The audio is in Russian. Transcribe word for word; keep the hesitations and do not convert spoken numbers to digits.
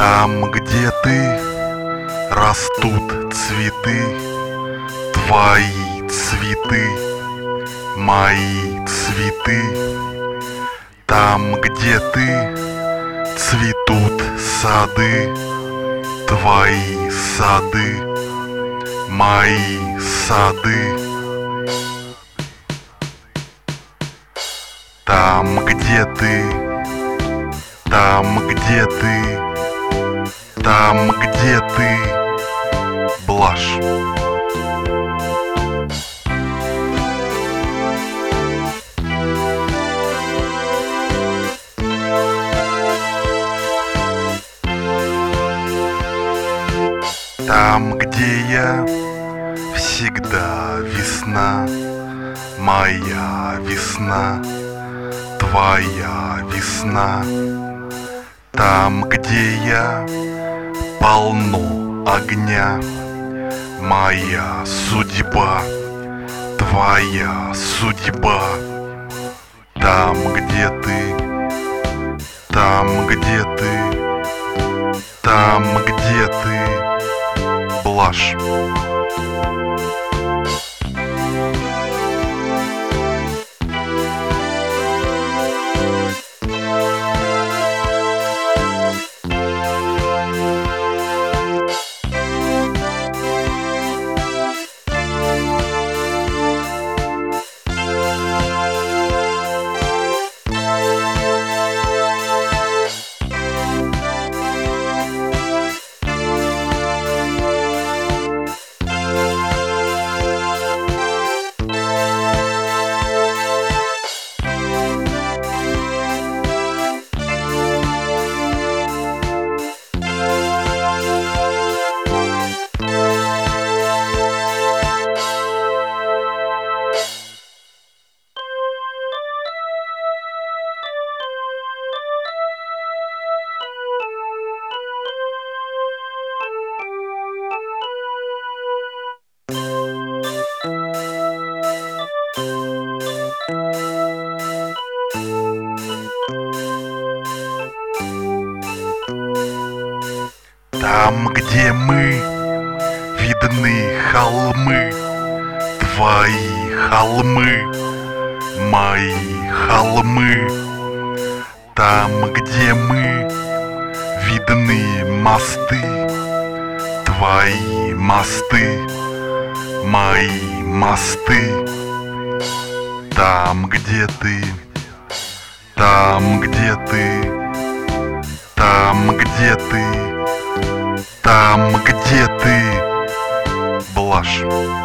Там, где ты, растут цветы, твои цветы, мои цветы. Там, где ты, цветут сады, твои сады, мои сады. Там, где ты, там, где ты, там, где ты, блажь. Там, где я, всегда весна, моя весна, твоя весна. Там, где я, полно огня, моя судьба, твоя судьба. Там, где ты, там, где ты, там, где ты, блажь. Там, где мы, видны холмы, твои холмы, мои холмы. Там, где мы, видны мосты, твои мосты, мои мосты. Там, где ты, там, где ты, там, где ты, там, где ты, блажь.